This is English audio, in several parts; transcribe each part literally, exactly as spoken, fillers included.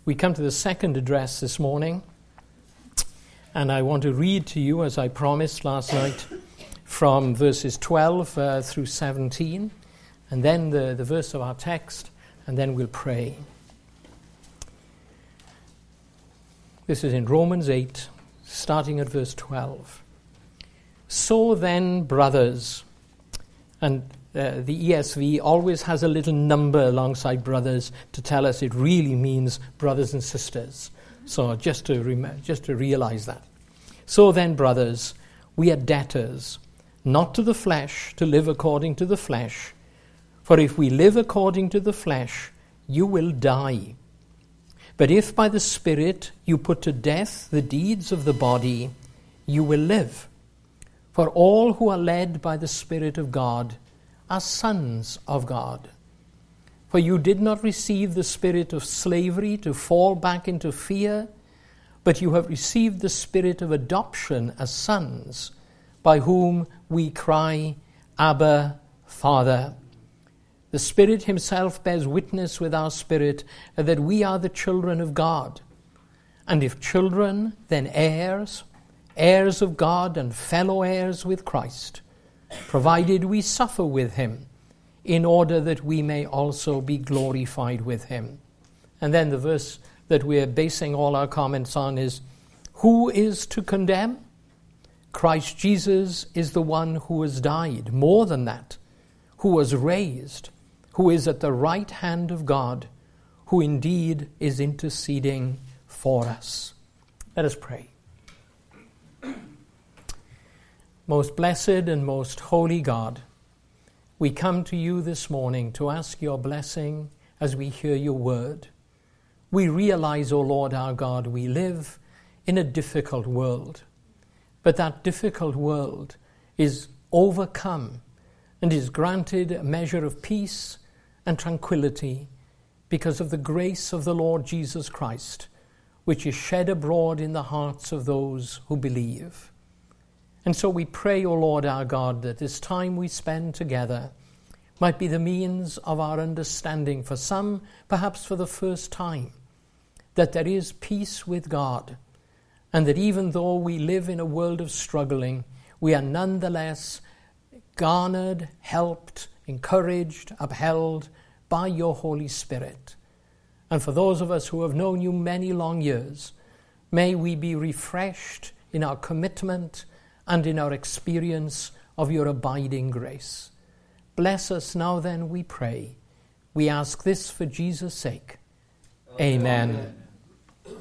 We come to the second address this morning, and I want to read to you, as I promised last night, from verses twelve uh, through seventeen, and then the, the verse of our text, and then we'll pray. This is in Romans eight, starting at verse twelve. So then, brothers, and uh, the E S V always has a little number alongside brothers to tell us it really means brothers and sisters. So just to rem- just to realize that. So then, brothers, we are debtors, not to the flesh, to live according to the flesh. For if we live according to the flesh, you will die. But if by the Spirit you put to death the deeds of the body, you will live. For all who are led by the Spirit of God are sons of God. For you did not receive the spirit of slavery to fall back into fear, but you have received the spirit of adoption as sons, by whom we cry, Abba, Father. The Spirit himself bears witness with our spirit that we are the children of God. And if children, then heirs, heirs of God and fellow heirs with Christ, provided we suffer with him, in order that we may also be glorified with him. And then the verse that we're basing all our comments on is, who is to condemn? Christ Jesus is the one who has died, more than that, who was raised, who is at the right hand of God, who indeed is interceding for us. Let us pray. Most blessed and most holy God, we come to you this morning to ask your blessing as we hear your word. We realize, O Lord our God, we live in a difficult world, but that difficult world is overcome and is granted a measure of peace and tranquility because of the grace of the Lord Jesus Christ, which is shed abroad in the hearts of those who believe. And so we pray, O Lord our God, that this time we spend together might be the means of our understanding, for some, perhaps for the first time, that there is peace with God, and that even though we live in a world of struggling, we are nonetheless garnered, helped, encouraged, upheld by your Holy Spirit. And for those of us who have known you many long years, may we be refreshed in our commitment and in our experience of your abiding grace. Bless us now then, we pray. We ask this for Jesus' sake. Amen. Amen.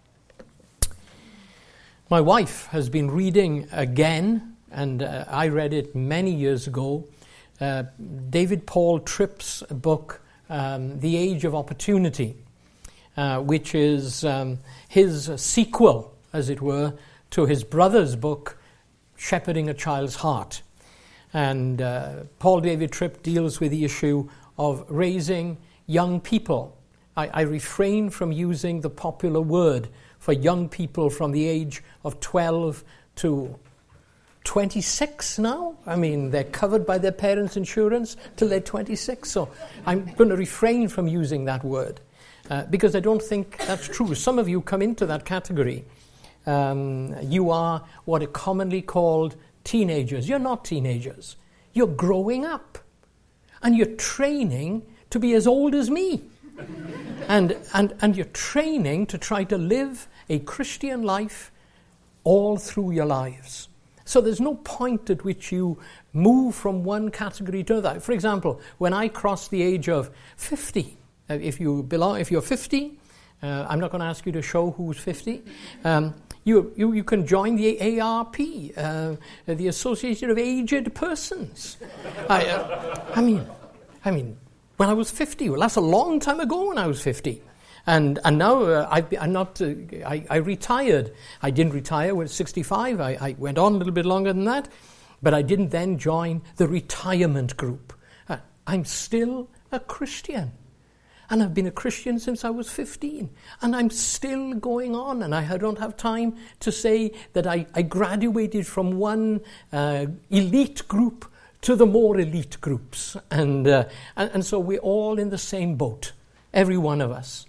My wife has been reading again, and uh, I read it many years ago, uh, David Paul Tripp's book, um, The Age of Opportunity, uh, which is um, his sequel, as it were, to his brother's book, Shepherding a Child's Heart. And uh, Paul David Tripp deals with the issue of raising young people. I, I refrain from using the popular word for young people from the age of twelve to twenty-six now. I mean, they're covered by their parents' insurance till they're twenty-six. So I'm going to refrain from using that word uh, because I don't think that's true. Some of you come into that category. Um, you are what are commonly called teenagers. You're not teenagers. You're growing up. And you're training to be as old as me. and, and, and you're training to try to live a Christian life all through your lives. So there's no point at which you move from one category to another. For example, when I crossed the age of fifty, if you belong, if you're fifty, uh, I'm not going to ask you to show who's fifty. Um, You, you you can join the A R P, uh, the Association of Aged Persons. I, uh, I mean, I mean, when I was fifty, well, that's a long time ago. When I was fifty, and and now uh, I, I'm not. Uh, I, I retired. I didn't retire when I was sixty-five. I, I went on a little bit longer than that, but I didn't then join the retirement group. Uh, I'm still a Christian. And I've been a Christian since I was fifteen. And I'm still going on. And I don't have time to say that I, I graduated from one uh, elite group to the more elite groups. And, uh, and and so we're all in the same boat, every one of us.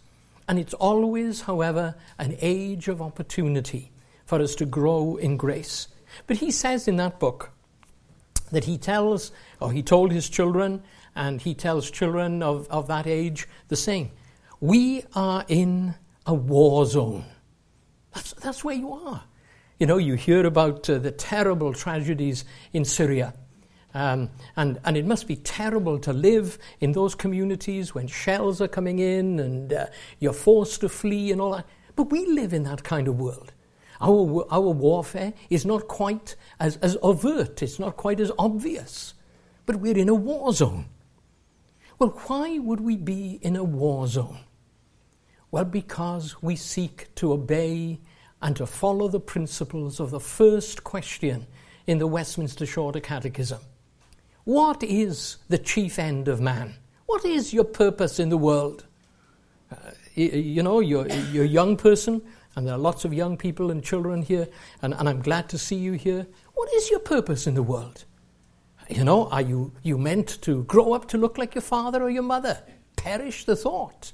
And it's always, however, an age of opportunity for us to grow in grace. But he says in that book that he tells, or he told his children, and he tells children of, of that age the same. We are in a war zone. That's, that's where you are. You know, you hear about uh, the terrible tragedies in Syria. Um, and, and it must be terrible to live in those communities when shells are coming in and uh, you're forced to flee and all that. But we live in that kind of world. Our, our warfare is not quite as, as overt. It's not quite as obvious. But we're in a war zone. Well, why would we be in a war zone? Well, because we seek to obey and to follow the principles of the first question in the Westminster Shorter Catechism. What is the chief end of man? What is your purpose in the world? Uh, you, you know, you're, you're a young person, and there are lots of young people and children here, and, and I'm glad to see you here. What is your purpose in the world? You know, are you, you meant to grow up to look like your father or your mother? Perish the thought.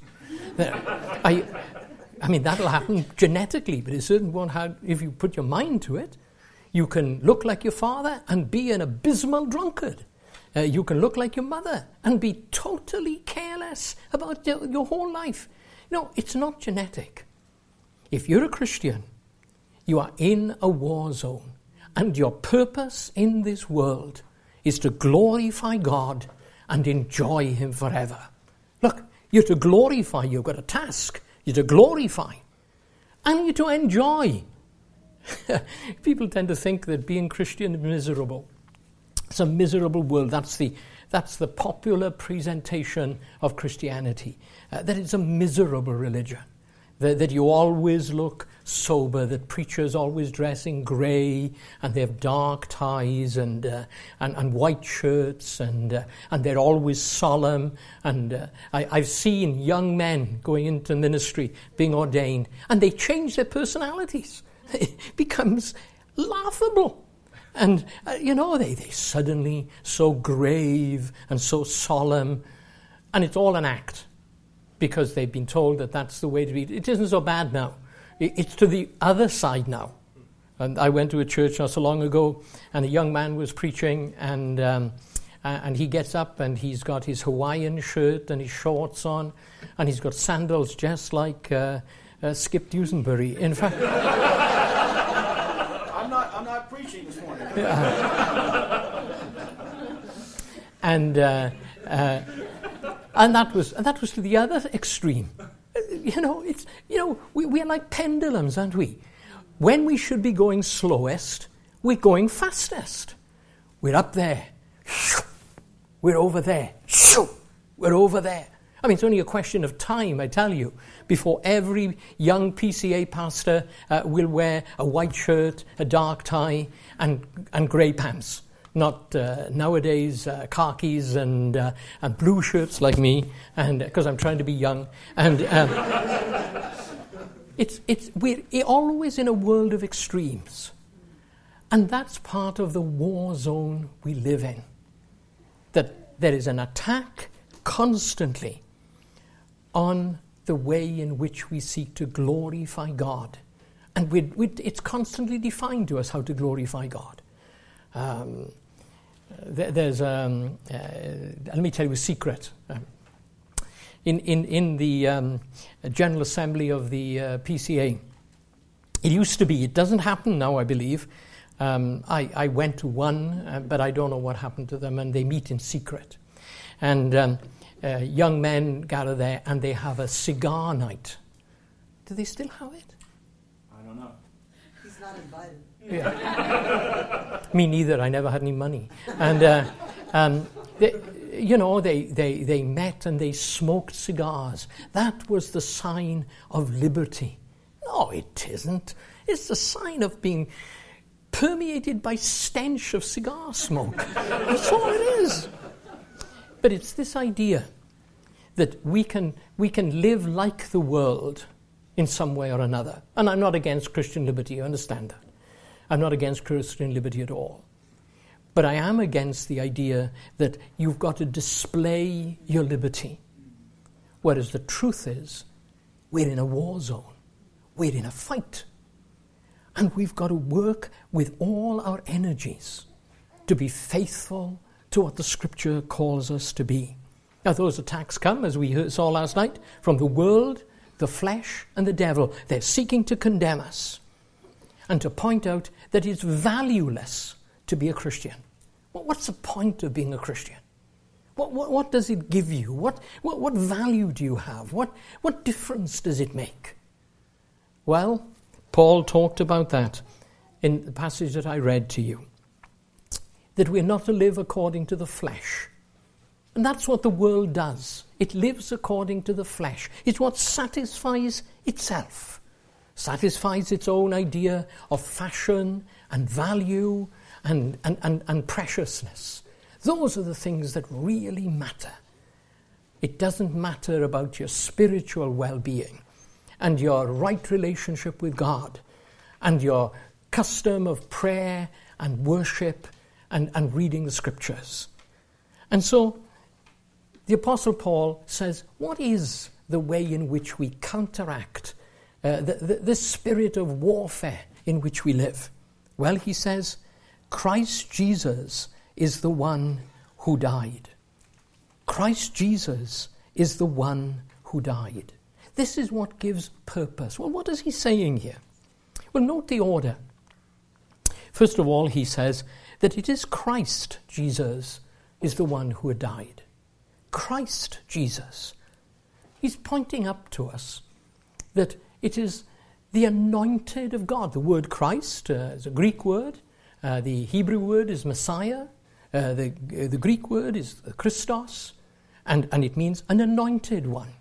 I, I mean, that'll happen genetically, but it certainly won't have, if you put your mind to it. You can look like your father and be an abysmal drunkard. Uh, you can look like your mother and be totally careless about your, your whole life. No, it's not genetic. If you're a Christian, you are in a war zone, and your purpose in this world is to glorify God and enjoy Him forever. Look, you're to glorify, you've got a task. You're to glorify. And you're to enjoy. People tend to think that being Christian is miserable. It's a miserable world. That's the, that's the popular presentation of Christianity. Uh, that it's a miserable religion. That, that you always look sober, that preachers always dress in grey, and they have dark ties and uh, and, and white shirts, and uh, and they're always solemn. And uh, I, I've seen young men going into ministry, being ordained, and they change their personalities. It becomes laughable. And, uh, you know, they, they suddenly so grave and so solemn, and it's all an act. Because they've been told that that's the way to be. It isn't so bad now. It's to the other side now. And I went to a church not so long ago, and a young man was preaching, and um, and he gets up, and he's got his Hawaiian shirt and his shorts on, and he's got sandals just like uh, uh, Skip Dusenbury. In fact, I'm not. I'm not preaching this morning. Uh, and. Uh, uh, And that was and that was to the other extreme. You know, it's you know, we, we are like pendulums, aren't we? When we should be going slowest, we're going fastest. We're up there. We're over there. We're over there. I mean, it's only a question of time, I tell you, before every young P C A pastor uh, will wear a white shirt, a dark tie, and and grey pants. Not uh, nowadays uh, khakis and uh, and blue shirts like me, and because uh, I'm trying to be young. And um, it's it's we're always in a world of extremes, and that's part of the war zone we live in. That there is an attack constantly on the way in which we seek to glorify God, and we're, we're, it's constantly defined to us how to glorify God. Um, There's, um, uh, let me tell you a secret. Um, in, in, in the um, General Assembly of the uh, P C A, it used to be, it doesn't happen now, I believe. Um, I, I went to one, uh, but I don't know what happened to them, and they meet in secret. And um, uh, young men gather there, and they have a cigar night. Do they still have it? I don't know. He's not invited. Yeah. Me neither. I never had any money. And, uh, um, they, you know, they, they, they met and they smoked cigars. That was the sign of liberty. No, it isn't. It's the sign of being permeated by stench of cigar smoke. That's all it is. But it's this idea that we can we can live like the world in some way or another. And I'm not against Christian liberty, you understand that. I'm not against Christian liberty at all. But I am against the idea that you've got to display your liberty. Whereas the truth is, We're in a war zone. We're in a fight. And we've got to work with all our energies to be faithful to what the Scripture calls us to be. Now, those attacks come, as we saw last night, from the world, the flesh, and the devil. They're seeking to condemn us and to point out that it's valueless to be a Christian. Well, what's the point of being a Christian? What, what, what does it give you? What, what, what value do you have? What, what difference does it make? Well, Paul talked about that in the passage that I read to you, that we're not to live according to the flesh. And that's what the world does. It lives according to the flesh. It's what satisfies itself, satisfies its own idea of fashion and value and, and, and, and preciousness. Those are the things that really matter. It doesn't matter about your spiritual well-being and your right relationship with God and your custom of prayer and worship and, and reading the Scriptures. And so the Apostle Paul says, what is the way in which we counteract uh, the, the, the spirit of warfare in which we live? Well, he says, Christ Jesus is the one who died. Christ Jesus is the one who died. This is what gives purpose. Well, what is he saying here? Well, note the order. First of all, he says that it is Christ Jesus is the one who had died. Christ Jesus. He's pointing up to us that it is the anointed of God. The word Christ uh, is a Greek word. Uh, the Hebrew word is Messiah. Uh, the, uh, the Greek word is Christos. And, and it means an anointed one.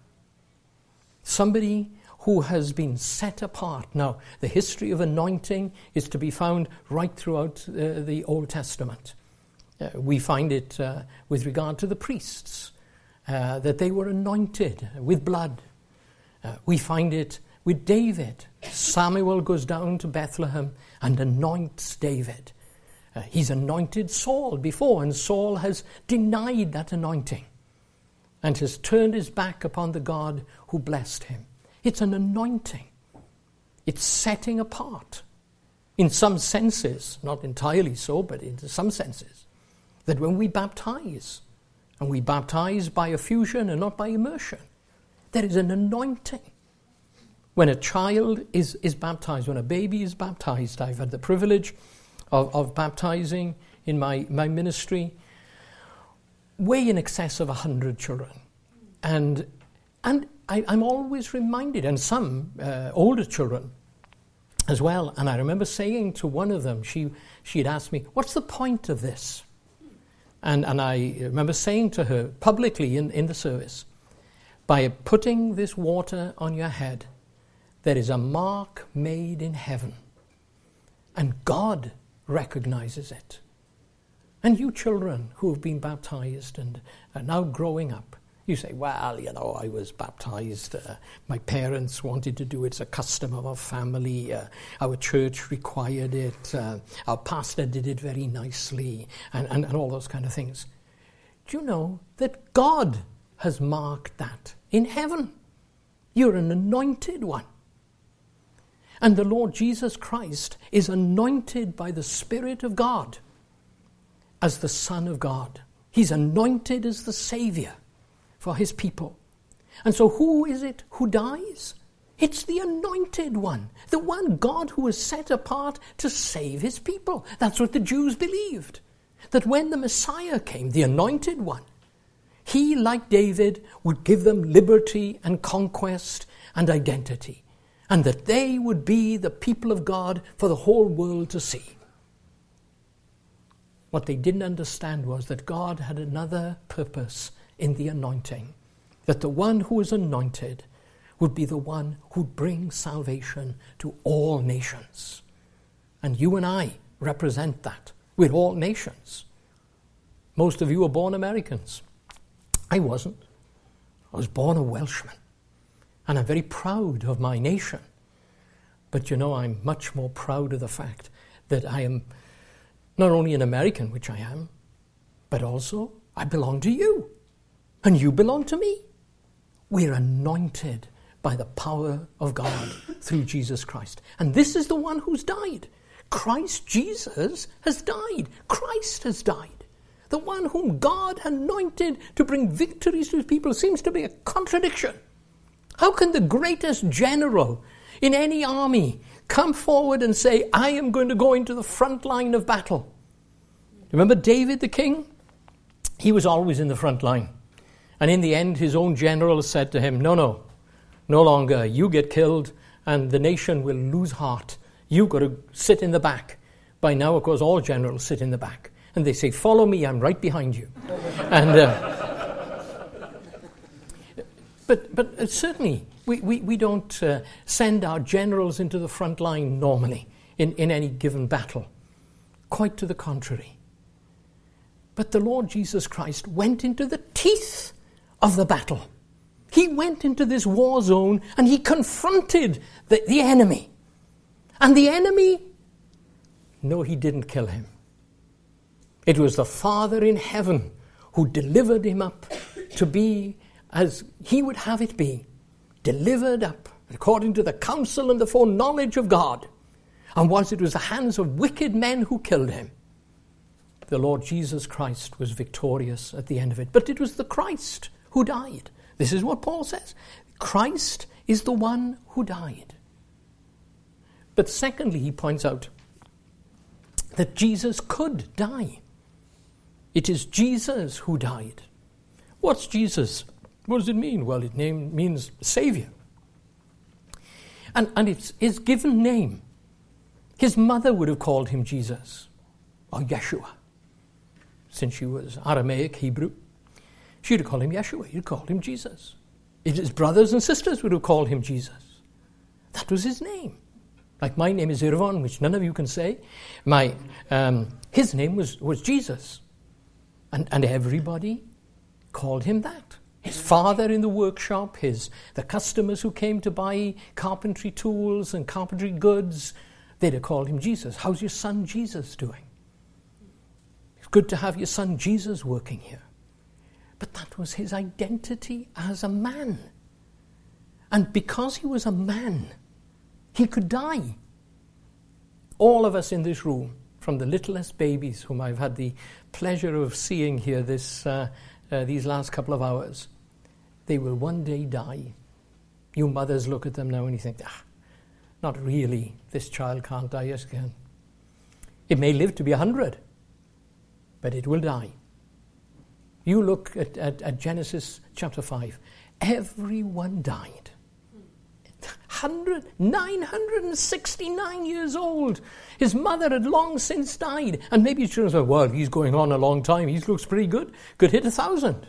Somebody who has been set apart. Now, the history of anointing is to be found right throughout uh, the Old Testament. Uh, we find it uh, with regard to the priests, uh, that they were anointed with blood. Uh, we find it with David. Samuel goes down to Bethlehem and anoints David. Uh, he's anointed Saul before, and Saul has denied that anointing and has turned his back upon the God who blessed him. It's an anointing. It's setting apart. In some senses, not entirely so, but in some senses, that when we baptize, and we baptize by effusion and not by immersion, there is an anointing. When a child is, is baptized, when a baby is baptized, I've had the privilege of, of baptizing in my, my ministry way in excess of a hundred children. And and I, I'm always reminded, and some uh, older children as well, and I remember saying to one of them, she she had asked me, what's the point of this? And and I remember saying to her publicly in, in the service, by putting this water on your head, there is a mark made in heaven, and God recognizes it. And you children who have been baptized and are now growing up, you say, well, you know, I was baptized. Uh, my parents wanted to do it. It's a custom of our family. Uh, our church required it. Uh, our pastor did it very nicely, and, and, and all those kind of things. Do you know that God has marked that in heaven? You're an anointed one. And the Lord Jesus Christ is anointed by the Spirit of God as the Son of God. He's anointed as the Savior for his people. And so who is it who dies? It's the anointed one, the one God who is set apart to save his people. That's what the Jews believed, that when the Messiah came, the anointed one, he, like David, would give them liberty and conquest and identity, and that they would be the people of God for the whole world to see. What they didn't understand was that God had another purpose in the anointing, that the one who is anointed would be the one who brings salvation to all nations. And you and I represent that with all nations. Most of you are born Americans. I wasn't. I was born a Welshman. And I'm very proud of my nation. But you know, I'm much more proud of the fact that I am not only an American, which I am, but also I belong to you. And you belong to me. We're anointed by the power of God through Jesus Christ. And this is the one who's died. Christ Jesus has died. Christ has died. The one whom God anointed to bring victories to his people seems to be a contradiction. How can the greatest general in any army come forward and say, I am going to go into the front line of battle? Remember David the king? He was always in the front line. And in the end, his own general said to him, no, no, no longer. You get killed and the nation will lose heart. You've got to sit in the back. By now, of course, all generals sit in the back. And they say, follow me, I'm right behind you. and uh, But but uh, certainly, we, we, we don't uh, send our generals into the front line normally in, in any given battle. Quite to the contrary. But the Lord Jesus Christ went into the teeth of the battle. He went into this war zone and he confronted the, the enemy. And the enemy, no, he didn't kill him. It was the Father in heaven who delivered him up to be as he would have it be, delivered up according to the counsel and the foreknowledge of God. And once it was the hands of wicked men who killed him, the Lord Jesus Christ was victorious at the end of it. But it was the Christ who died. This is what Paul says. Christ is the one who died. But secondly, he points out that Jesus could die. It is Jesus who died. What's Jesus? What does it mean? Well, it name, means Savior. And, and it's his given name. His mother would have called him Jesus or Yeshua. Since she was Aramaic, Hebrew, she'd have called him Yeshua. You'd call him Jesus. His brothers and sisters would have called him Jesus. That was his name. Like my name is Irvan, which none of you can say. My um, his name was, was Jesus. And, and everybody called him that. His father in the workshop, his the customers who came to buy carpentry tools and carpentry goods, they'd have called him Jesus. How's your son Jesus doing? It's good to have your son Jesus working here. But that was his identity as a man. And because he was a man, he could die. All of us in this room, from the littlest babies whom I've had the pleasure of seeing here this uh, uh, these last couple of hours, they will one day die. You mothers look at them now and you think, ah, not really, this child can't die yet again. It may live to be a hundred, but it will die. You look at, at, at Genesis chapter five. Everyone died. nine hundred sixty-nine years old. His mother had long since died. And maybe his children said, well, he's going on a long time. He looks pretty good. Could hit a thousand.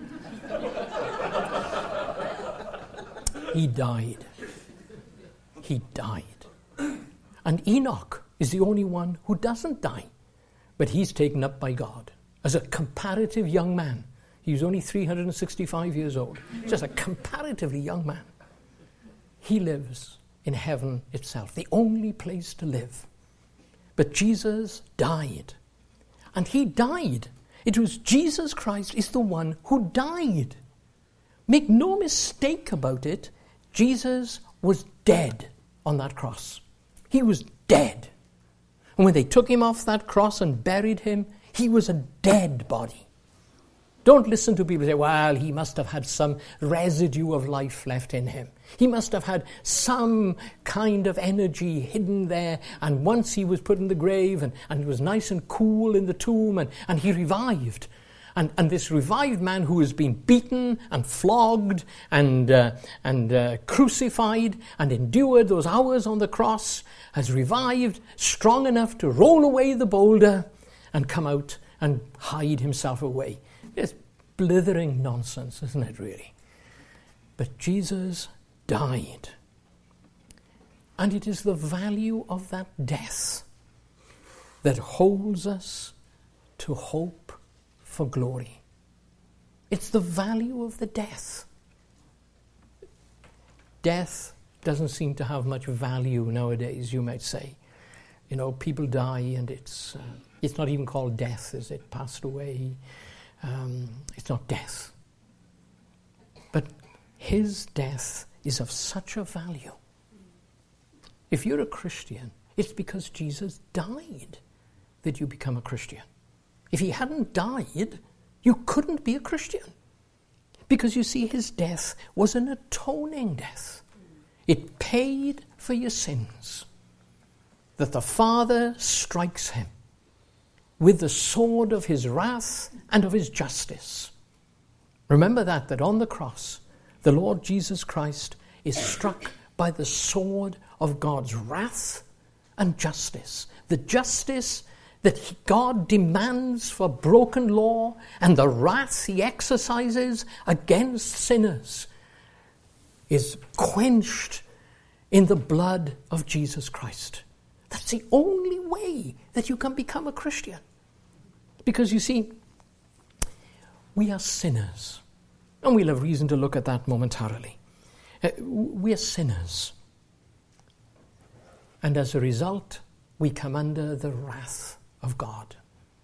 He died. He died. And Enoch is the only one who doesn't die. But he's taken up by God as a comparative young man. He was only three hundred sixty-five years old. Just a comparatively young man. He lives in heaven itself, the only place to live. But Jesus died. And he died. It was Jesus Christ is the one who died. Make no mistake about it, Jesus was dead on that cross. He was dead. And when they took him off that cross and buried him, he was a dead body. Don't listen to people say, well, he must have had some residue of life left in him. He must have had some kind of energy hidden there. And once he was put in the grave and, and it was nice and cool in the tomb and, and he revived. And, and this revived man who has been beaten and flogged and, uh, and uh, crucified and endured those hours on the cross has revived strong enough to roll away the boulder and come out and hide himself away. It's blithering nonsense, isn't it, really? But Jesus died. And it is the value of that death that holds us to hope for glory. It's the value of the death. Death doesn't seem to have much value nowadays, you might say. You know, people die and it's uh, it's not even called death, is it? Passed away. Um, it's not death. But his death is of such a value. If you're a Christian, it's because Jesus died that you become a Christian. If he hadn't died, you couldn't be a Christian. Because you see, his death was an atoning death. It paid for your sins. That the Father strikes him with the sword of his wrath and of his justice. Remember that, that on the cross, the Lord Jesus Christ is struck by the sword of God's wrath and justice. The justice that God demands for broken law and the wrath he exercises against sinners is quenched in the blood of Jesus Christ. That's the only way that you can become a Christian. Because you see, we are sinners. And we'll have reason to look at that momentarily. Uh, we are sinners. And as a result, we come under the wrath of God.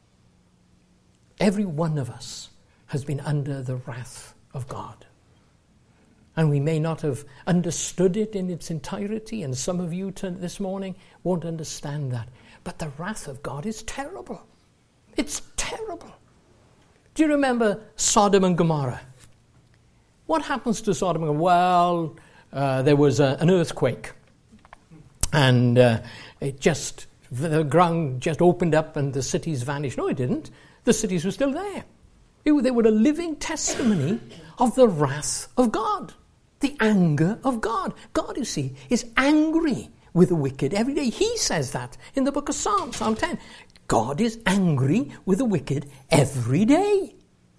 Every one of us has been under the wrath of God. And we may not have understood it in its entirety, and some of you to this morning won't understand that. But the wrath of God is terrible. It's terrible. Do you remember Sodom and Gomorrah? What happens to Sodom and Gomorrah? Well, uh, there was a, an earthquake. And uh, it just, the ground just opened up and the cities vanished. No, it didn't. The cities were still there. It, they were a living testimony of the wrath of God. The anger of God. God, you see, is angry with the wicked every day. He says that in the book of Psalms, Psalm ten. God is angry with the wicked every day.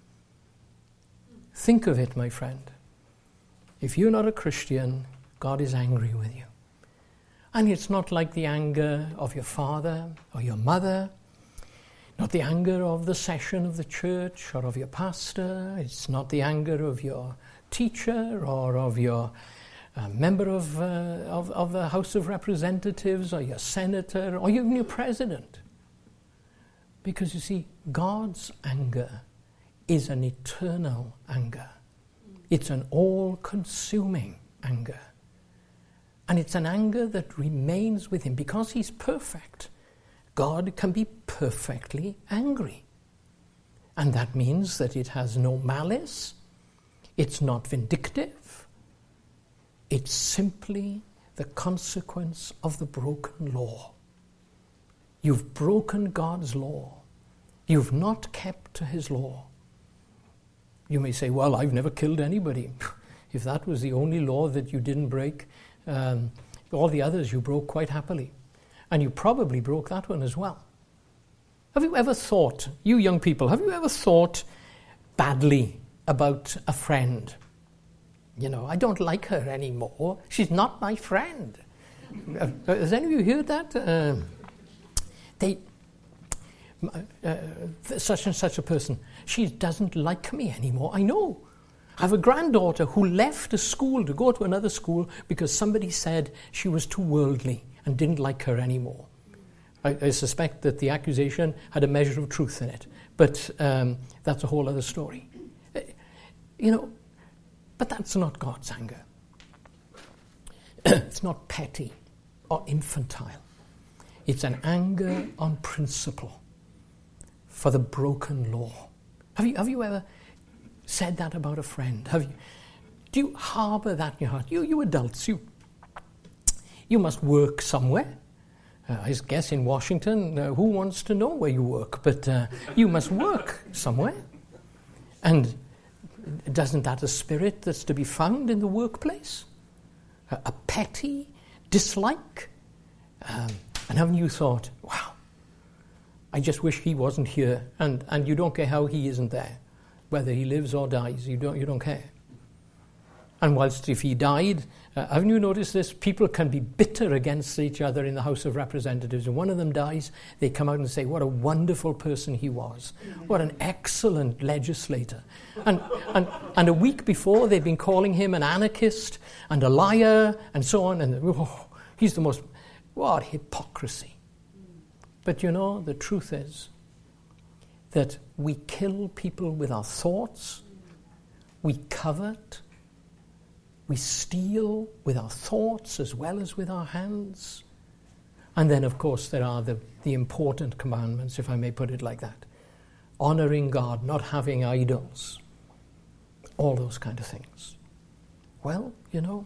Think of it, my friend. If you're not a Christian, God is angry with you. And it's not like the anger of your father or your mother, not the anger of the session of the church or of your pastor. It's not the anger of your teacher or of your uh, member of, uh, of, of the House of Representatives or your senator or even your president. Because you see, God's anger is an eternal anger. It's an all-consuming anger. And it's an anger that remains with him. Because he's perfect, God can be perfectly angry. And that means that it has no malice. It's not vindictive. It's simply the consequence of the broken law. You've broken God's law. You've not kept to his law. You may say, well, I've never killed anybody. If that was the only law that you didn't break, um, all the others you broke quite happily. And you probably broke that one as well. Have you ever thought, you young people, have you ever thought badly about a friend? You know, I don't like her anymore. She's not my friend. Has any of you heard that? Um, they, uh, such and such a person, she doesn't like me anymore. I know. I have a granddaughter who left a school to go to another school because somebody said she was too worldly and didn't like her anymore. I, I suspect that the accusation had a measure of truth in it, but um, that's a whole other story. Uh, you know, but that's not God's anger. It's not petty or infantile. It's an anger on principle for the broken law. Have you, have you ever said that about a friend? Have you? Do you harbour that in your heart? You, you adults, you, you must work somewhere. Uh, I guess in Washington, uh, who wants to know where you work? But uh, you must work somewhere. And doesn't that a spirit that's to be found in the workplace? A, a petty dislike? Um, and haven't you thought, wow, I just wish he wasn't here, and, and you don't care how he isn't there. Whether he lives or dies, you don't, you don't care. And whilst if he died, uh, haven't you noticed this? People can be bitter against each other in the House of Representatives. And one of them dies, they come out and say, what a wonderful person he was. What an excellent legislator. And, and, and a week before, they've been calling him an anarchist and a liar and so on. And oh, he's the most, what hypocrisy. But you know, the truth is that we kill people with our thoughts, we covet, We steal with our thoughts as well as with our hands. And then, of course, there are the, the important commandments, if I may put it like that. Honoring God, not having idols. All those kind of things. Well, you know,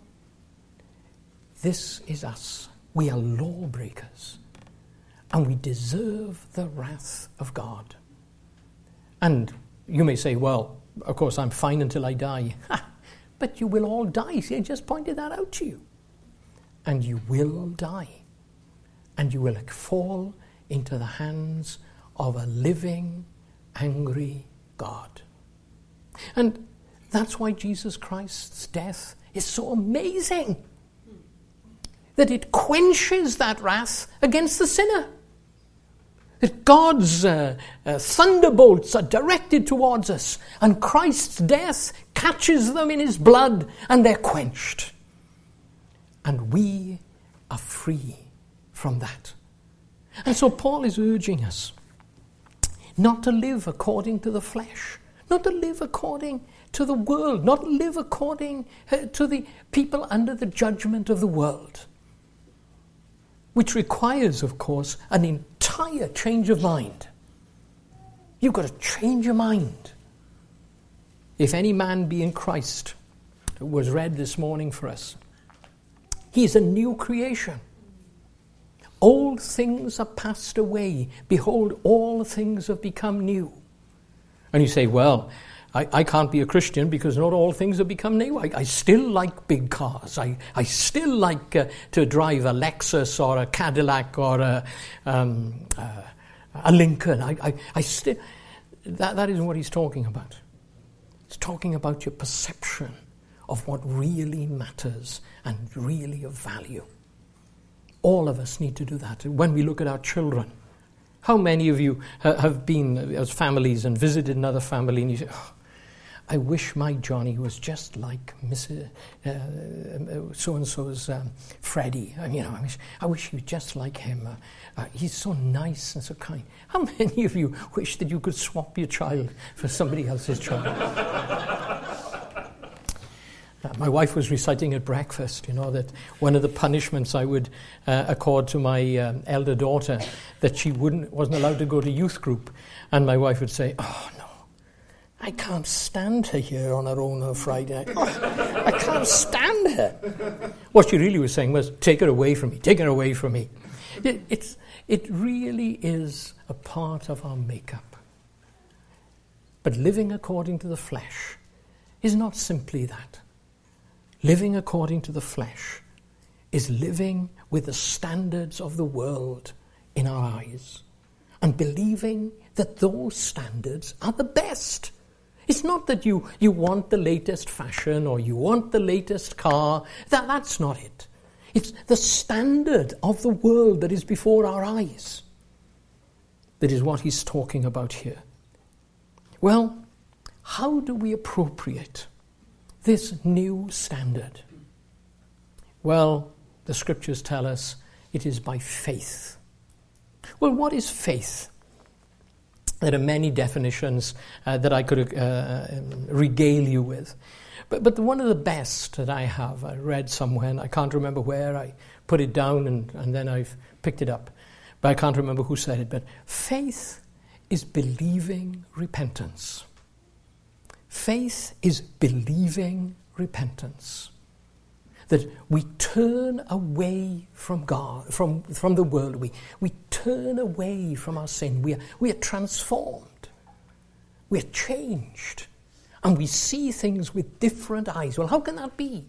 this is us. We are lawbreakers. And we deserve the wrath of God. And you may say, well, of course, I'm fine until I die. But you will all die. See, I just pointed that out to you. And you will die. And you will fall into the hands of a living, angry God. And that's why Jesus Christ's death is so amazing. That it quenches that wrath against the sinner. That God's uh, uh, thunderbolts are directed towards us, and Christ's death catches them in his blood, and they're quenched. And we are free from that. And so Paul is urging us not to live according to the flesh, not to live according to the world, not to live according uh, to the people under the judgment of the world. Which requires, of course, an entire change of mind. You've got to change your mind. If any man be in Christ, it was read this morning for us, he is a new creation. Old things are passed away. Behold, all things have become new. And you say, well, I, I can't be a Christian because not all things have become new. I, I still like big cars. I, I still like uh, to drive a Lexus or a Cadillac or a, um, uh, a Lincoln. I, I, I still that that isn't what he's talking about. He's talking about your perception of what really matters and really of value. All of us need to do that. When we look at our children, how many of you ha- have been as families and visited another family and you say, oh, I wish my Johnny was just like Missus Uh, uh, so-and-so's um, Freddie. I mean, you know, I wish, I wish you were just like him. Uh, uh, he's so nice and so kind. How many of you wish that you could swap your child for somebody else's child? Uh, my wife was reciting at breakfast, you know, that one of the punishments I would uh, accord to my um, elder daughter, that she wouldn't wasn't allowed to go to youth group. And my wife would say, oh, no, I can't stand her here on her own on Friday. Oh, I can't stand her. What she really was saying was, take her away from me, take her away from me. It, it's, it really is a part of our makeup. But living according to the flesh is not simply that. Living according to the flesh is living with the standards of the world in our eyes and believing that those standards are the best. It's not that you, you want the latest fashion or you want the latest car. That, that's not it. It's the standard of the world that is before our eyes. That is what he's talking about here. Well, how do we appropriate this new standard? Well, the scriptures tell us it is by faith. Well, what is faith? There are many definitions uh, that I could uh, regale you with. But, but one of the best that I have, I read somewhere, and I can't remember where, I put it down and, and then I've picked it up. But I can't remember who said it. But faith is believing repentance. Faith is believing repentance. That we turn away from God, from, from the world. We, we turn away from our sin. We are, we are transformed. We are changed. And we see things with different eyes. Well, how can that be?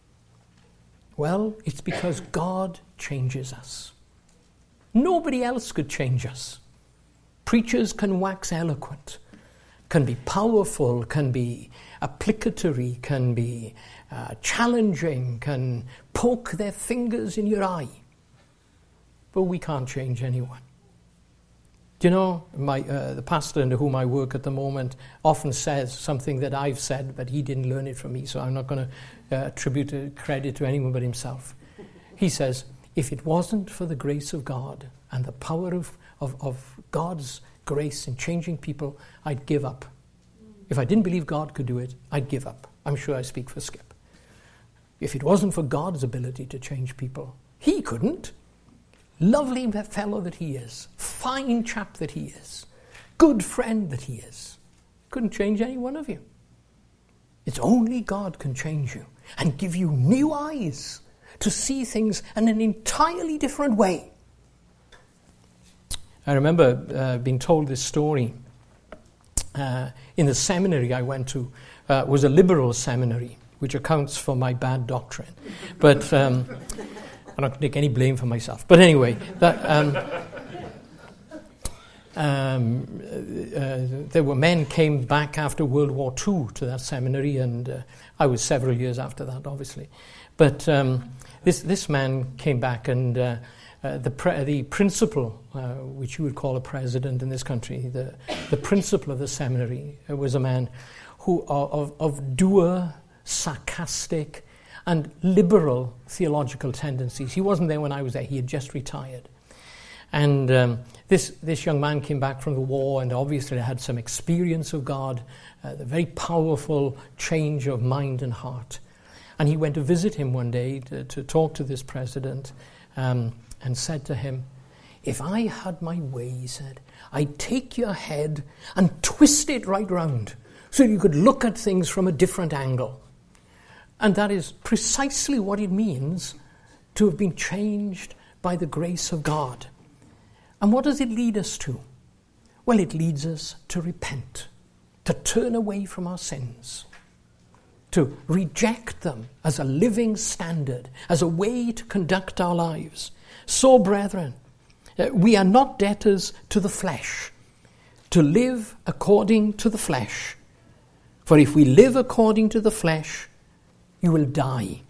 Well, it's because God changes us. Nobody else could change us. Preachers can wax eloquent, can be powerful, can be applicatory, can be uh, challenging, can poke their fingers in your eye. But we can't change anyone. Do you know, my uh, the pastor under whom I work at the moment often says something that I've said, but he didn't learn it from me, so I'm not going to uh, attribute credit to anyone but himself. He says, if it wasn't for the grace of God and the power of, of, of God's grace in changing people, I'd give up. If I didn't believe God could do it, I'd give up. I'm sure I speak for Skip. If it wasn't for God's ability to change people, he couldn't. Lovely fellow that he is, fine chap that he is, good friend that he is, couldn't change any one of you. It's only God can change you and give you new eyes to see things in an entirely different way. I remember uh, being told this story uh, in the seminary I went to. Uh, was a liberal seminary, which accounts for my bad doctrine. But um, I'm not going to take any blame for myself. But anyway, that, um, um, uh, there were men came back after World War Two to that seminary, and uh, I was several years after that, obviously. But um, this this man came back, and uh, uh, the pre- the principal, uh, which you would call a president in this country, the the principal of the seminary uh, was a man who are of, of dour, sarcastic, and liberal theological tendencies. He wasn't there when I was there. He had just retired. And um, this this young man came back from the war and obviously had some experience of God, uh, the very powerful change of mind and heart. And he went to visit him one day to, to talk to this president um, and said to him, "If I had my way," he said, "I'd take your head and twist it right round, so you could look at things from a different angle." And that is precisely what it means to have been changed by the grace of God. And what does it lead us to? Well, it leads us to repent, to turn away from our sins, to reject them as a living standard, as a way to conduct our lives. So, brethren, we are not debtors to the flesh, to live according to the flesh. For if we live according to the flesh, you will die.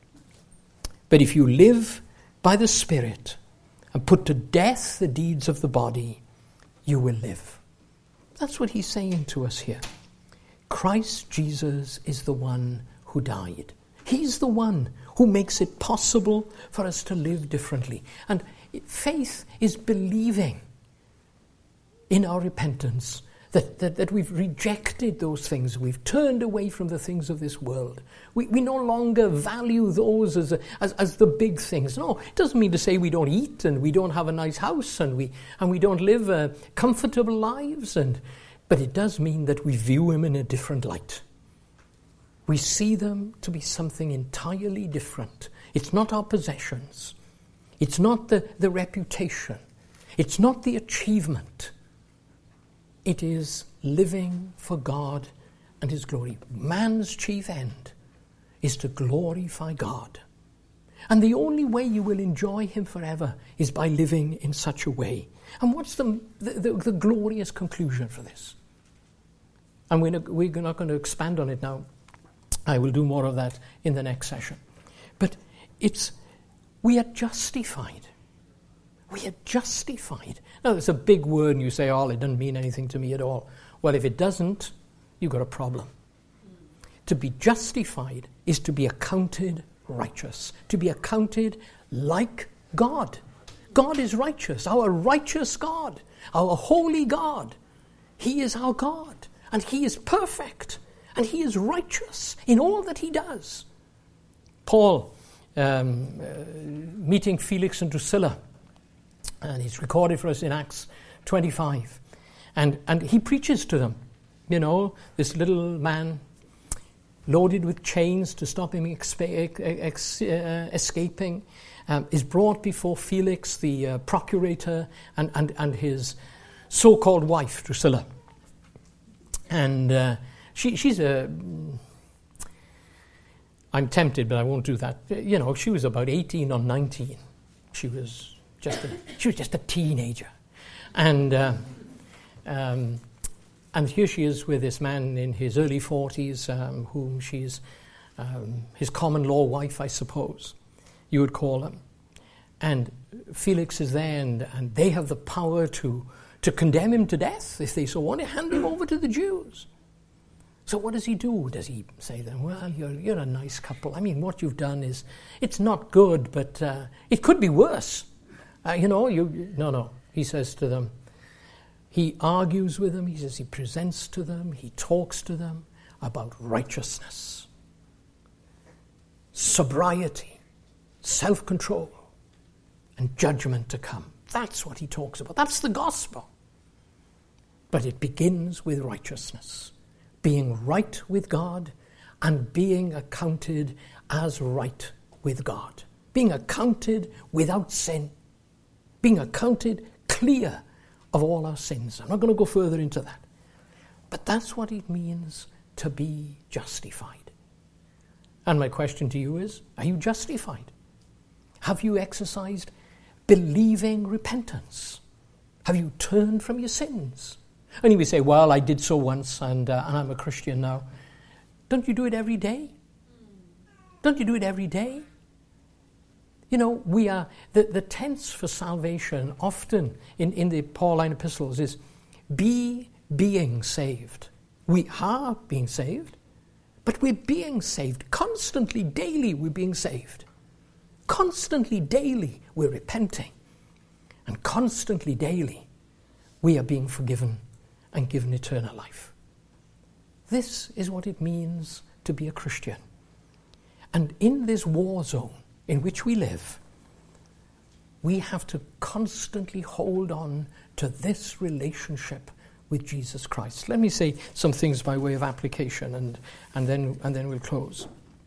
But if you live by the Spirit and put to death the deeds of the body, you will live. That's what he's saying to us here. Christ Jesus is the one who died. He's the one who makes it possible for us to live differently. And faith is believing in our repentance, That, that, that we've rejected those things. We've turned away from the things of this world. We, we no longer value those as, a, as as the big things. No, it doesn't mean to say we don't eat and we don't have a nice house and we and we don't live uh, comfortable lives. And but it does mean that we view them in a different light. We see them to be something entirely different. It's not our possessions. It's not the, the reputation. It's not the achievement. It is living for God and his glory. Man's chief end is to glorify God. And the only way you will enjoy him forever is by living in such a way. And what's the, the, the, the glorious conclusion for this? And we're not, we're not going to expand on it now. I will do more of that in the next session. But it's, we are justified. We are justified. Now, it's a big word, and you say, oh, it doesn't mean anything to me at all. Well, if it doesn't, you've got a problem. To be justified is to be accounted righteous, to be accounted like God. God is righteous, our righteous God, our holy God. He is our God, and he is perfect, and he is righteous in all that he does. Paul, um, uh, meeting Felix and Drusilla, and it's recorded for us in Acts twenty-five. And and he preaches to them. You know, this little man loaded with chains to stop him expa- ex- uh, escaping um, is brought before Felix, the uh, procurator, and, and, and his so-called wife, Drusilla. And uh, she she's a... I'm tempted, but I won't do that. You know, she was about eighteen or nineteen. She was... Just a, she was just a teenager. And uh, um, and here she is with this man in his early forties, um, whom she's um, his common law wife, I suppose, you would call him. And Felix is there, and, and they have the power to, to condemn him to death if they so want to, hand him over to the Jews. So what does he do? Does he say then, well, you're, you're a nice couple. I mean, what you've done is, it's not good, but uh, it could be worse. Uh, you know, you no, no. He says to them, he argues with them, he says he presents to them, he talks to them about righteousness. sobriety, self-control, and judgment to come. That's what he talks about. That's the gospel. But it begins with righteousness, being right with God and being accounted as right with God, being accounted without sin, being accounted clear of all our sins. I'm not going to go further into that. But that's what it means to be justified. And my question to you is, are you justified? Have you exercised believing repentance? Have you turned from your sins? And you may say, well, I did so once and, uh, and I'm a Christian now. Don't you do it every day? Don't you do it every day? You know, we are, the, the tense for salvation often in, in the Pauline epistles is be being saved. We are being saved, but we're being saved. Constantly, daily, we're being saved. Constantly, daily, we're repenting. And constantly, daily, we are being forgiven and given eternal life. This is what it means to be a Christian. And in this war zone in which we live, we have to constantly hold on to this relationship with Jesus Christ. Let me say some things by way of application, and, and, then, and then we'll close.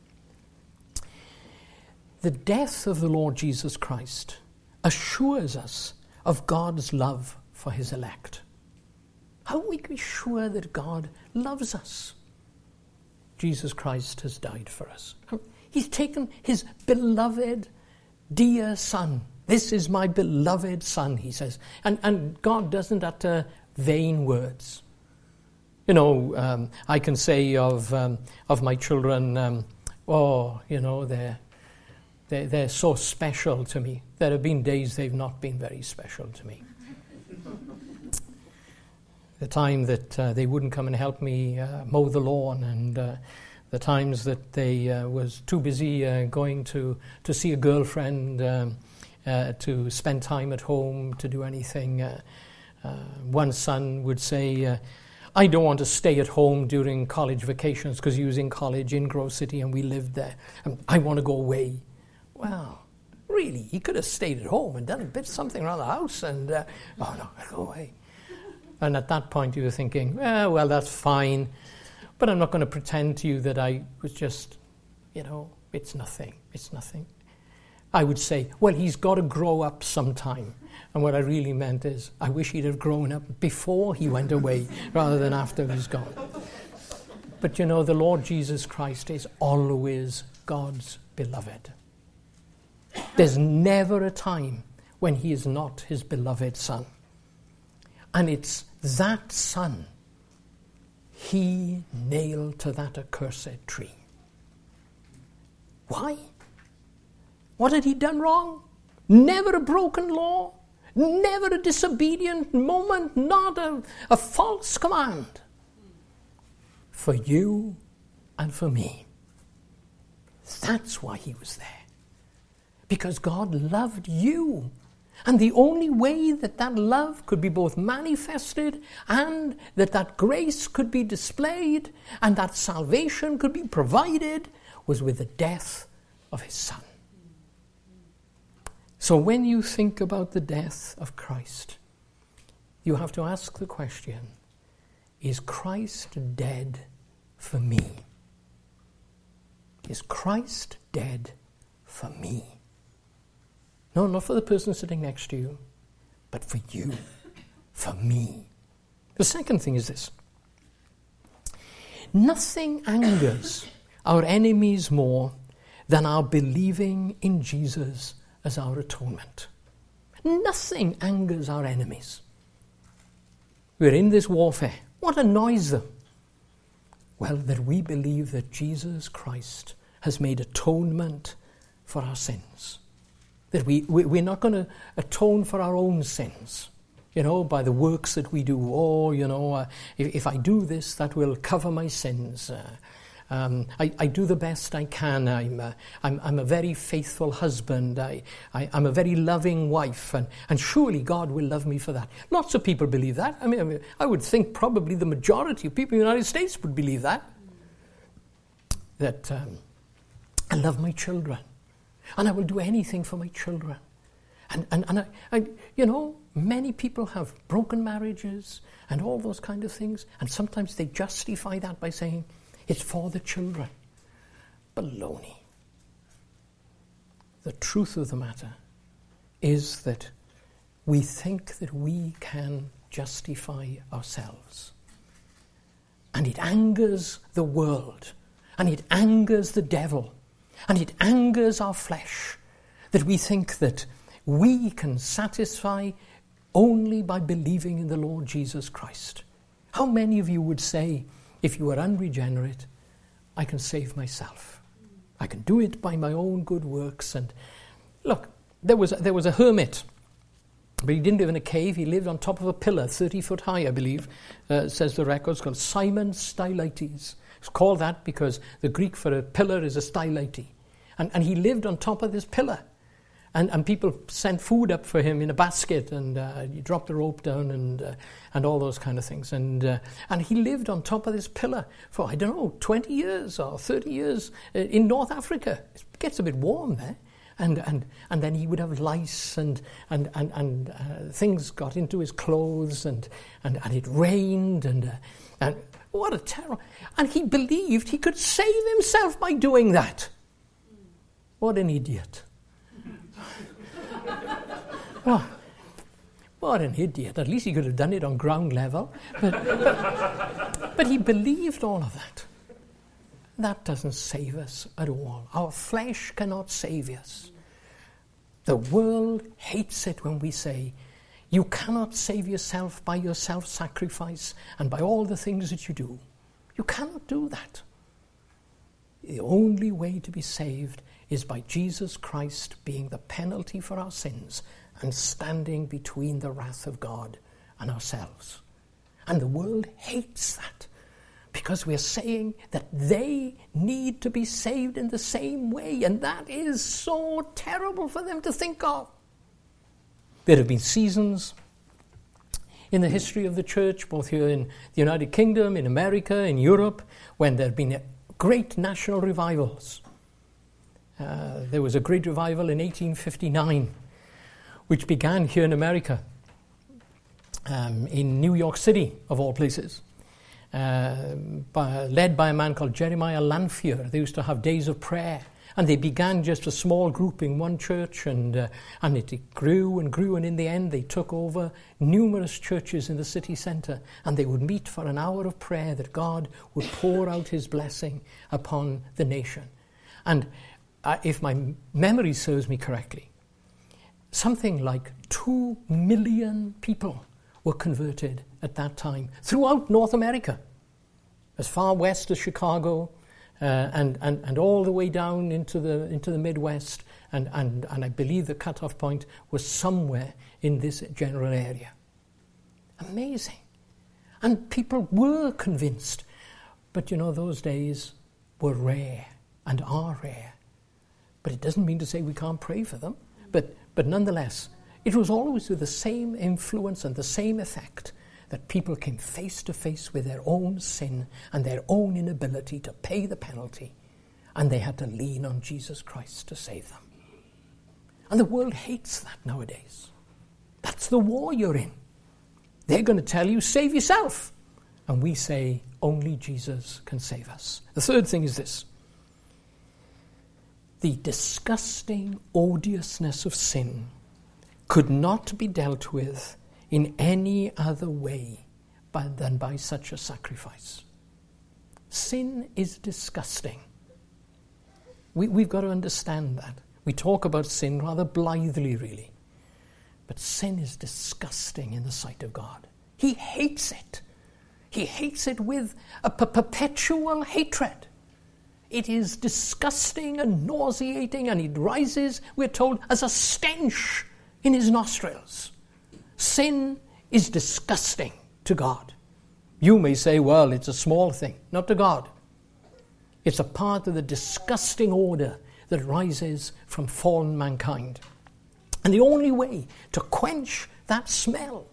The death of the Lord Jesus Christ assures us of God's love for his elect. How are we be sure that God loves us? Jesus Christ has died for us. He's taken his beloved, dear Son. This is my beloved Son, he says. And, and God doesn't utter vain words. You know, um, I can say of um, of my children, um, oh, you know, they're, they're, they're so special to me. There have been days they've not been very special to me. The time that uh, they wouldn't come and help me uh, mow the lawn, and uh, the times that they uh, was too busy uh, going to, to see a girlfriend, um, uh, to spend time at home, to do anything. Uh, uh, one son would say, uh, I don't want to stay at home during college vacations, because he was in college in Grove City and we lived there. And I want to go away. Well, really, he could have stayed at home and done a bit something around the house, and, uh, oh no, I'll go away. And at that point you were thinking, eh, well, that's fine, but I'm not going to pretend to you that I was just, you know, it's nothing, it's nothing. I would say, well, he's got to grow up sometime. And what I really meant is, I wish he'd have grown up before he went away, rather than after he's gone. But you know, the Lord Jesus Christ is always God's beloved. There's never a time when he is not his beloved Son. And it's that Son he nailed to that accursed tree. Why? What had he done wrong? Never a broken law, never a disobedient moment, not a, a false command. For you and for me. That's why he was there. Because God loved you. And the only way that that love could be both manifested and that that grace could be displayed and that salvation could be provided was with the death of his Son. So when you think about the death of Christ, you have to ask the question, is Christ dead for me? Is Christ dead for me? No, not for the person sitting next to you, but for you, for me. The second thing is this. Nothing angers our enemies more than our believing in Jesus as our atonement. Nothing angers our enemies. We're in this warfare. What annoys them? Well, that we believe that Jesus Christ has made atonement for our sins. That we, we, we're not going to atone for our own sins, you know, by the works that we do. Oh, you know, uh, if, if I do this, that will cover my sins. Uh, um, I, I do the best I can. I'm, uh, I'm, I'm a very faithful husband. I, I, I'm a very loving wife. And, and surely God will love me for that. Lots of people believe that. I mean, I mean, I would think probably the majority of people in the United States would believe that. That... Um, I love my children. And I will do anything for my children. And, and, and I, I, you know, many people have broken marriages and all those kind of things. And sometimes they justify that by saying, it's for the children. Baloney. The truth of the matter is that we think that we can justify ourselves. And it angers the world. And it angers the devil. And it angers our flesh that we think that we can satisfy only by believing in the Lord Jesus Christ. How many of you would say, if you were unregenerate, I can save myself. I can do it by my own good works. And look, there was, there was a hermit, but he didn't live in a cave. He lived on top of a pillar, thirty foot high, I believe, uh, says the record. It's called Simon Stylites. It's called that because the Greek for a pillar is a stylite. And, and he lived on top of this pillar. And, and people sent food up for him in a basket, and uh, he dropped the rope down and uh, and all those kind of things. And uh, and he lived on top of this pillar for, I don't know, twenty years or thirty years uh, in North Africa. It gets a bit warm there. And and, and then he would have lice, and and, and, and uh, things got into his clothes, and, and, and it rained, and, uh, and what a terror. And he believed he could save himself by doing that. What an idiot. Well, what an idiot. At least he could have done it on ground level. But, but, but he believed all of that. That doesn't save us at all. Our flesh cannot save us. The world hates it when we say, you cannot save yourself by your self-sacrifice and by all the things that you do. You cannot do that. The only way to be saved is by Jesus Christ being the penalty for our sins and standing between the wrath of God and ourselves. And the world hates that because we are saying that they need to be saved in the same way, and that is so terrible for them to think of. There have been seasons in the history of the church, both here in the United Kingdom, in America, in Europe, when there have been great national revivals. Uh, there was a great revival in eighteen fifty-nine, which began here in America, um, in New York City, of all places, uh, by, led by a man called Jeremiah Lanphier. They used to have days of prayer, and they began just a small group in one church, and uh, and it, it grew and grew, and in the end they took over numerous churches in the city centre, and they would meet for an hour of prayer that God would pour out his blessing upon the nation. And uh, if my memory serves me correctly, something like two million people were converted at that time throughout North America, as far west as Chicago, uh, and, and, and all the way down into the into the Midwest, and, and, and I believe the cutoff point was somewhere in this general area. Amazing. And people were convinced. But you know, those days were rare and are rare. But it doesn't mean to say we can't pray for them. But But nonetheless, it was always with the same influence and the same effect that people came face to face with their own sin and their own inability to pay the penalty, and they had to lean on Jesus Christ to save them. And the world hates that nowadays. That's the war you're in. They're going to tell you, save yourself. And we say, only Jesus can save us. The third thing is this. The disgusting odiousness of sin could not be dealt with in any other way by, than by such a sacrifice. Sin is disgusting. We, we've got to understand that. We talk about sin rather blithely, really. But sin is disgusting in the sight of God. He hates it. He hates it with a p- perpetual hatred. It is disgusting and nauseating, and it rises, we're told, as a stench in his nostrils. Sin is disgusting to God. You may say, well, it's a small thing. Not to God. It's a part of the disgusting order that rises from fallen mankind. And the only way to quench that smell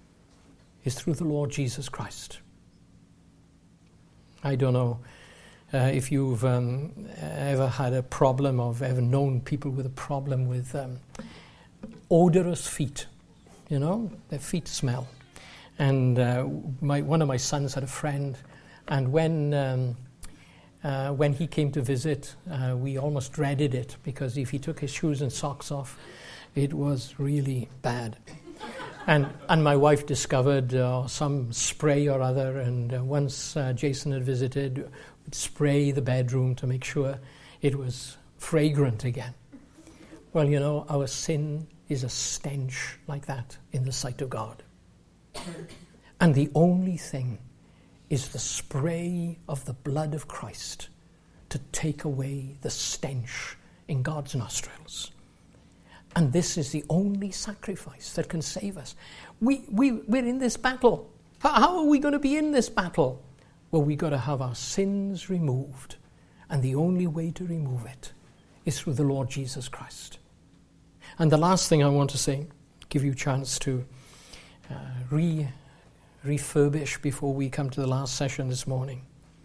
is through the Lord Jesus Christ. I don't know Uh, if you've um, ever had a problem or ever known people with a problem with um, odorous feet, you know, their feet smell. And uh, my, one of my sons had a friend, and when um, uh, when he came to visit, uh, we almost dreaded it, because if he took his shoes and socks off, it was really bad. And and my wife discovered uh, some spray or other, and uh, once uh, Jason had visited, would spray the bedroom to make sure it was fragrant again. Well, you know, our sin is a stench like that in the sight of God. And the only thing is the spray of the blood of Christ to take away the stench in God's nostrils. And this is the only sacrifice that can save us. We, we, we're in this battle. How, how are we going to be in this battle? Well, we've got to have our sins removed. And the only way to remove it is through the Lord Jesus Christ. And the last thing I want to say, give you a chance to uh, re, refurbish before we come to the last session this morning.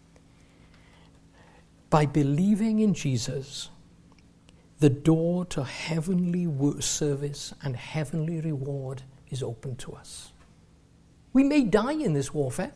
By believing in Jesus, the door to heavenly service and heavenly reward is open to us. We may die in this warfare.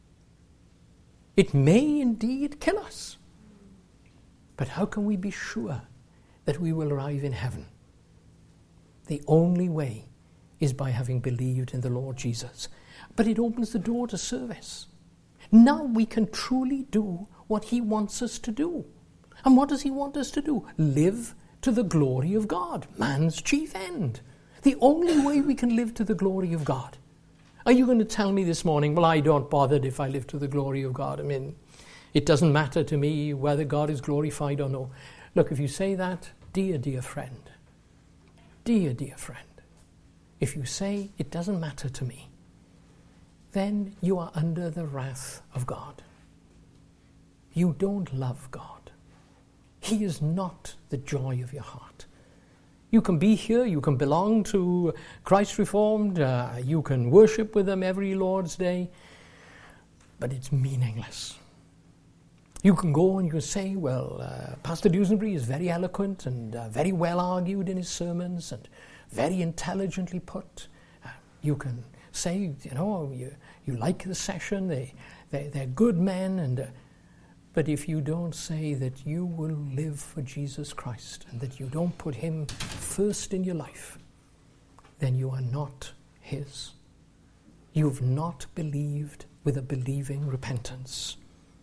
It may indeed kill us. But how can we be sure that we will arrive in heaven? The only way is by having believed in the Lord Jesus. But it opens the door to service. Now we can truly do what he wants us to do. And what does he want us to do? Live to the glory of God, man's chief end. The only way we can live to the glory of God. Are you going to tell me this morning, well, I don't bother if I live to the glory of God? I mean, it doesn't matter to me whether God is glorified or no. Look, if you say that, dear, dear friend, dear, dear friend, if you say it doesn't matter to me, then you are under the wrath of God. You don't love God. He is not the joy of your heart. You can be here, you can belong to Christ Reformed, uh, you can worship with them every Lord's Day, but it's meaningless. You can go and you can say, well, uh, Pastor Dusenbury is very eloquent and uh, very well argued in his sermons and very intelligently put. Uh, you can say, you know, you, you like the session, they, they, they're good men, and uh, but if you don't say that you will live for Jesus Christ and that you don't put him first in your life, then you are not his. You've not believed with a believing repentance.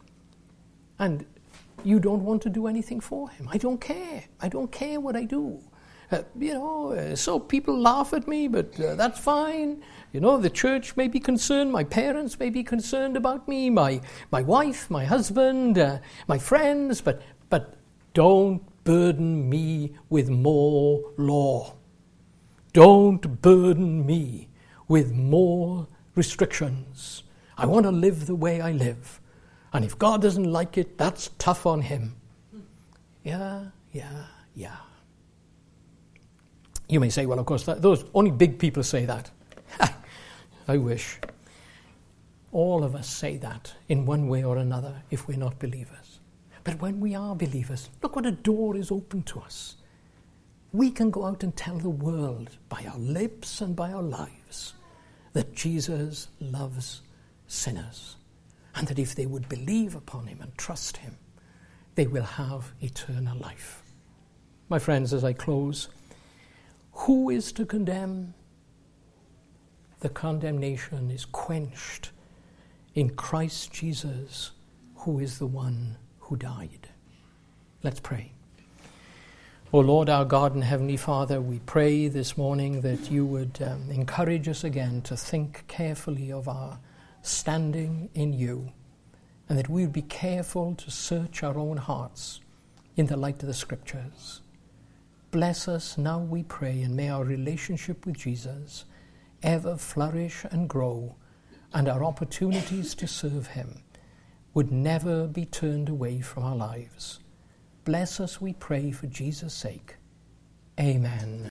And you don't want to do anything for him. I don't care. I don't care what I do. Uh, you know, uh, so people laugh at me, but uh, that's fine. You know, the church may be concerned, my parents may be concerned about me, my my wife, my husband, uh, my friends, but but don't burden me with more law. Don't burden me with more restrictions. I want to live the way I live. And if God doesn't like it, that's tough on him. Yeah, yeah, yeah. You may say, well, of course, that, those only big people say that. I wish. All of us say that in one way or another if we're not believers. But when we are believers, look what a door is open to us. We can go out and tell the world by our lips and by our lives that Jesus loves sinners, and that if they would believe upon him and trust him, they will have eternal life. My friends, as I close, who is to condemn? The condemnation is quenched in Christ Jesus, who is the one who died. Let's pray. O Lord, our God and Heavenly Father, we pray this morning that you would um, encourage us again to think carefully of our standing in you, and that we would be careful to search our own hearts in the light of the Scriptures. Bless us now, we pray, and may our relationship with Jesus ever flourish and grow, and our opportunities to serve him would never be turned away from our lives. Bless us, we pray, for Jesus' sake. Amen.